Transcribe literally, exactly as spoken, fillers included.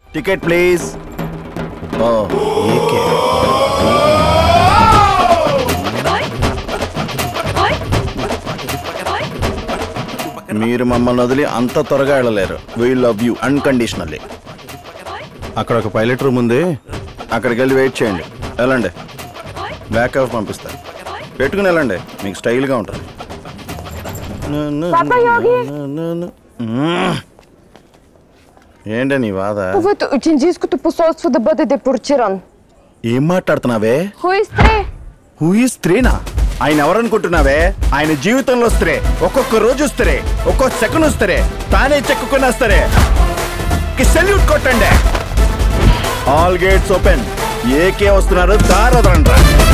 Ticket please. Oh AK మీరు మమ్మల్ని వదిలి అంత త్వరగా వెళ్ళలేరు. We love you unconditionally. అక్కడ ఒక పైలట్ రూమ్ ఉంది, అక్కడికి వెళ్ళి వెయిట్ చేయండి. వెళ్ళండి, బ్యాక్ ఆఫ్ పంపిస్తా. పెట్టుకుని వెళ్ళండి, మీకు స్టైల్గా ఉంటుంది. ఏంటి నీ బాధ? от индийското посолство да бъде депортиран. ఏం మాట్లాడుతున్నావే? Who is Tre? హూ ఈ స్త్రీనా? ఆయన ఎవరనుకుంటున్నావే? ఆయన జీవితంలో స్త్రీ. ఒక్కొక్క రోజు స్త్రీ, ఒక్కొక్క సెకండ్ స్త్రీ. తానే చెక్కుకున్న స్త్రీ. సెల్యూట్ కొట్టండి. All gates open. ఏకే వస్తున్నారు, దారదరండ్రా.